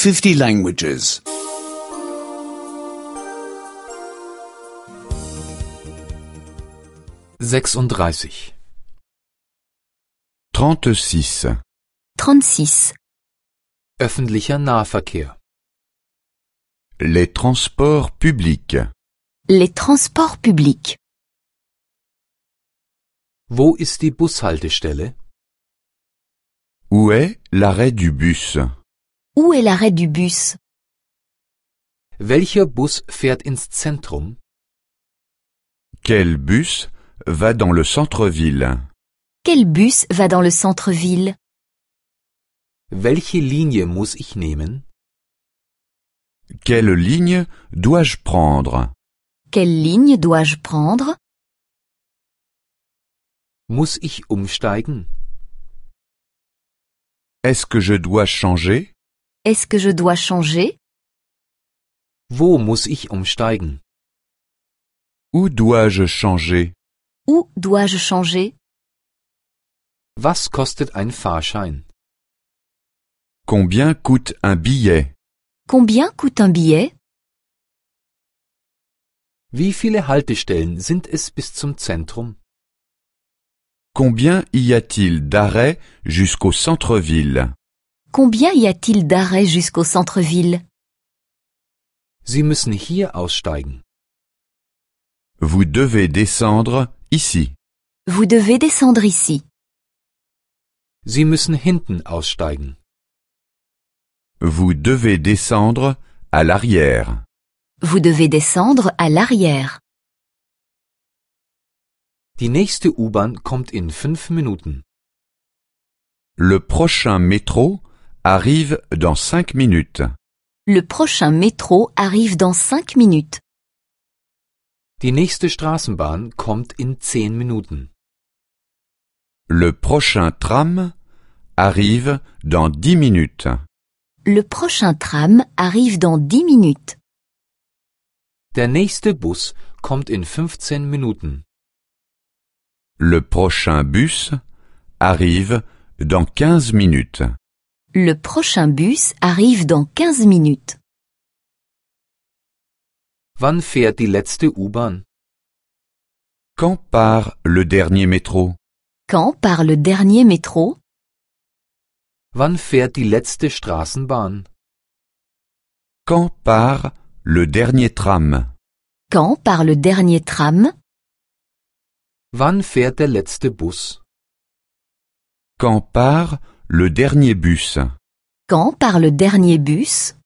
50 languages. 36. 36. 36. Öffentlicher Nahverkehr. Les transports publics. Les transports publics. Wo ist die Bushaltestelle? Où est l'arrêt du bus? Où est l'arrêt du bus? Welcher Bus fährt ins Zentrum? Quel bus va dans le centre-ville? Quel bus va dans le centre-ville? Welche Linie muss ich nehmen? Quelle ligne dois-je prendre? Quelle ligne dois-je prendre? Muss ich umsteigen? Est-ce que je dois changer? Est-ce que je dois changer? Wo muss ich umsteigen? Où dois-je changer? Où dois-je changer? Was kostet ein Fahrschein? Combien coûte un billet? Combien coûte un billet? Wie viele Haltestellen sind es bis zum Zentrum? Combien y a-t-il d'arrêts jusqu'au centre-ville? Combien y a-t-il d'arrêts jusqu'au centre-ville? Sie müssen hier aussteigen. Vous devez descendre ici. Vous devez descendre ici. Sie müssen hinten aussteigen. Vous devez descendre à l'arrière. Vous devez descendre à l'arrière. Die nächste U-Bahn kommt in 5 Minuten. Le prochain métro arrive dans 5 minutes. Le prochain métro arrive dans 5 minutes. Die nächste Straßenbahn kommt in 10 Minuten. Le prochain tram arrive dans 10 minutes. Le prochain tram arrive dans 10 minutes. Der nächste Bus kommt in 15 Minuten. Le prochain bus arrive dans 15 minutes. Le prochain bus arrive dans 15 minutes. Wann fährt die letzte U-Bahn? Quand part le dernier métro? Quand part le dernier métro? Wann fährt die letzte Straßenbahn? Quand part le dernier tram? Quand part le dernier tram? Wann fährt der letzte Bus? Quand part le dernier bus? Quand part le dernier bus?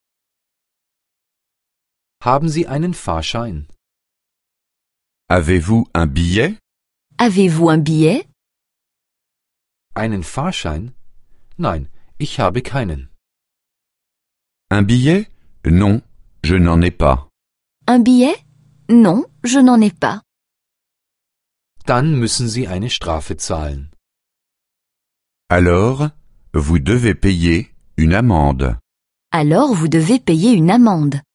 Haben Sie einen Fahrschein? Avez-vous un billet? Avez-vous un billet? Einen Fahrschein? Nein, ich habe keinen. Un billet? Non, je n'en ai pas. Un billet? Non, je n'en ai pas. Dann müssen Sie eine Strafe zahlen. Alors, vous devez payer une amende. Alors vous devez payer une amende.